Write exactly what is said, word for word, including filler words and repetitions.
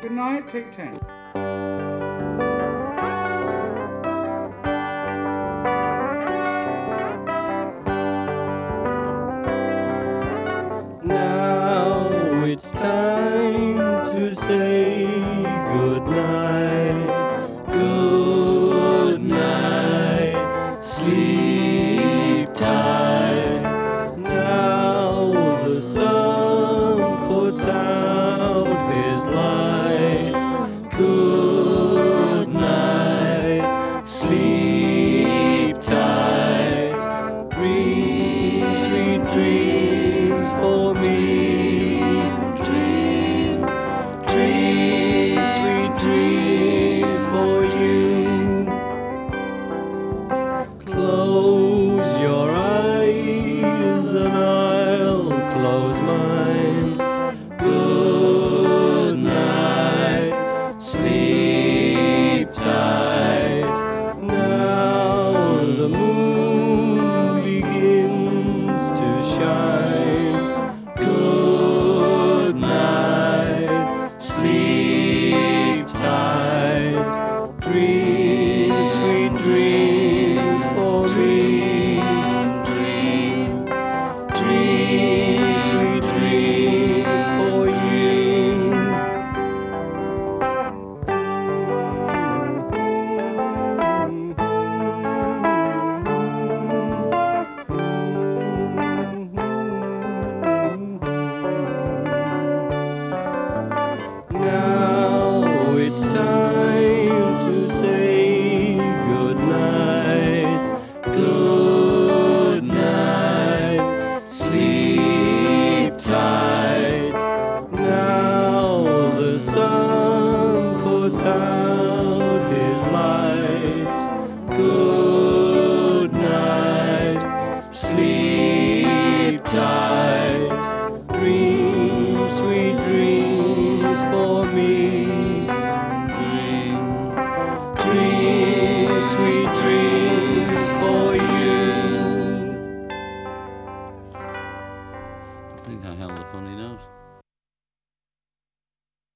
Good night, take ten. Now it's time to say good night, good night, sleep tight. Now the sun puts out his light, good night, sleep tight, dream sweet dreams for me, dream, dream, sweet dreams for you. Close your eyes and I'll close mine. Good night, sleep tight. Now the moon begins to shine. Good night, sleep tight. Dream sweet dreams for me. Dream, dream sweet dreams for you. Now it's time to say good night, good night, sleep tight. Now the sun puts out his light. Good night, sleep tight. Dream sweet dreams for me.